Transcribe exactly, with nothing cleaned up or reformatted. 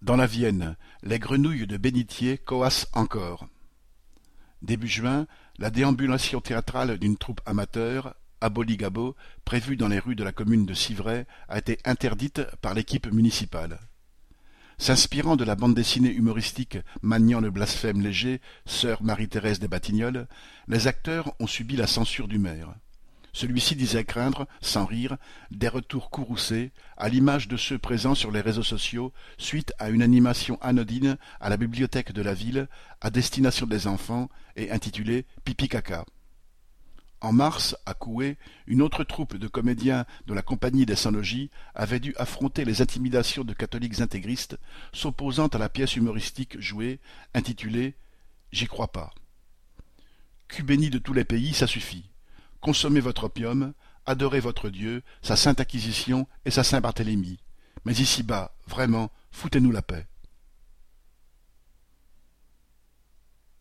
Dans la Vienne, les grenouilles de bénitier coassent encore. Début juin, la déambulation théâtrale d'une troupe amateur, Aboligabo, prévue dans les rues de la commune de Civray, a été interdite par l'équipe municipale. S'inspirant de la bande dessinée humoristique maniant le blasphème léger, Sœur Marie-Thérèse des Batignolles, les acteurs ont subi la censure du maire. Celui-ci disait craindre, sans rire, des retours courroucés, à l'image de ceux présents sur les réseaux sociaux suite à une animation anodine à la bibliothèque de la ville à destination des enfants et intitulée Pipi Caca. En mars, à Coué, une autre troupe de comédiens de la Compagnie des Cent-Logis avait dû affronter les intimidations de catholiques intégristes s'opposant à la pièce humoristique jouée, intitulée « J'y crois pas ». Cul béni de tous les pays, ça suffit. Consommez votre opium, adorez votre Dieu, sa sainte Inquisition et sa Saint-Barthélemy. Mais ici-bas, vraiment, foutez-nous la paix.